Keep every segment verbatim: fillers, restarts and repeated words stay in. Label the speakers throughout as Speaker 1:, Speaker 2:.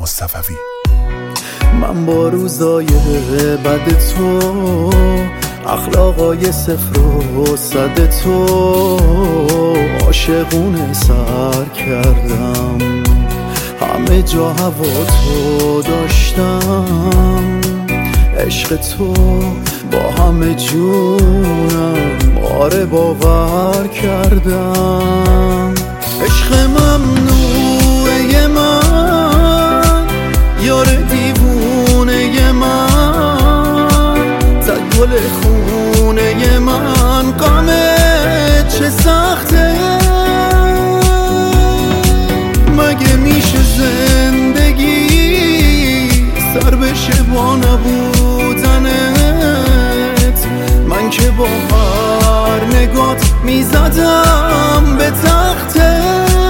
Speaker 1: مصطفوی.
Speaker 2: من با روزای بد تو، اخلاقای صفر و صد تو، عاشقونه سر کردم، همه جا هوا تو داشتم، عشق تو با همه جونم، آره باور کردم. عشق ممنوعه من، یار دیوونه من، زد گل خونه من، غمه چه سخته، مگه میشه زندگی سر بشه با نبودنت؟ من که با هر نگات میزدم به تخته.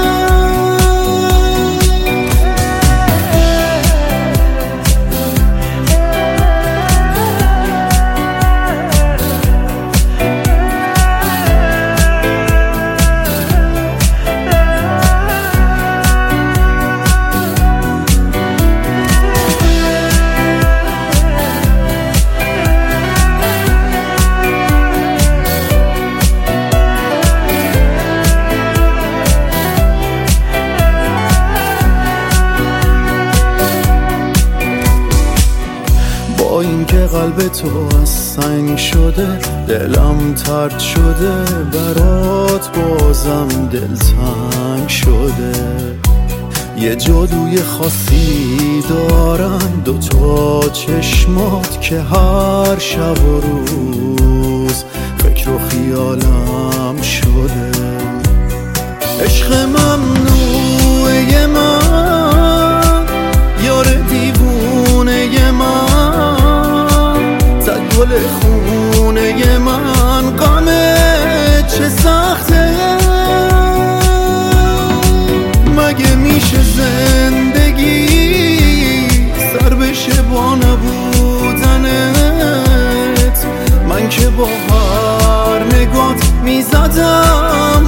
Speaker 2: با اینکه قلب تو از سنگ شده، دلم ترد شده، برات بازم دلتنگ شده. یه جادوی خاصی دارن دوتا چشمات که هر شب و روز فکر و خیالم شده. عشق ممنوعه من، یار دیوونه من، زد گل خونه من، غمه چه سخته، مگه میشه زندگی سر بشه با نبودنت؟ من که با هر نگات میزدم